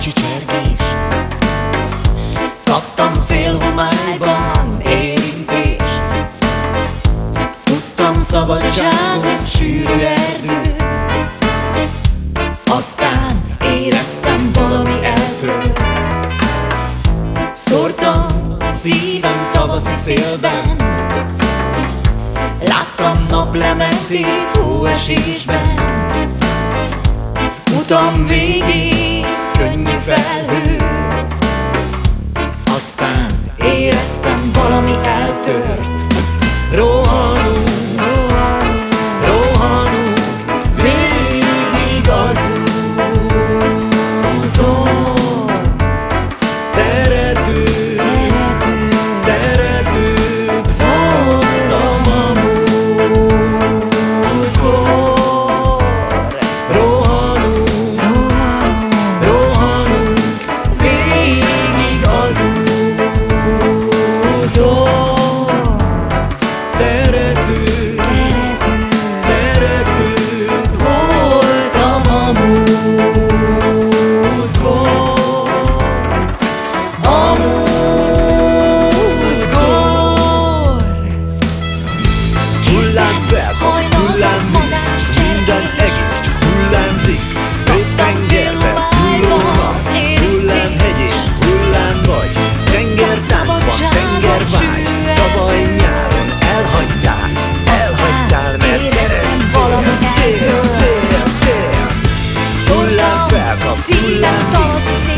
csicsergést. Kaptam félhomályban érintést. Tudtam szabadságon sűrű erdő. Aztán éreztem valami eltört. Szórtam szívem tavaszi szélben. Láttam naplementét hóesésben. Utam végén könnyű felhő. Aztán éreztem valami eltört. Rohanunk, rohanunk, rohanunk végig az úton. Szeretőd, szeretőd voltam a múltkor. Rohanunk, rohanunk, rohanunk végig az úton. Szeretőd, szeretőd voltam a múltkor. A múltkor. Hullám felkap, hullám víz, minden egész hullámzik. Öt tengerben hullónak, hullám hegyén, hullám vagy. Tengertáncban, tengervágy, tavaly nyáron elhagytál, elhagytál, mert szerettél. Tél, tél, tél. Hullám felkap, hullám víz,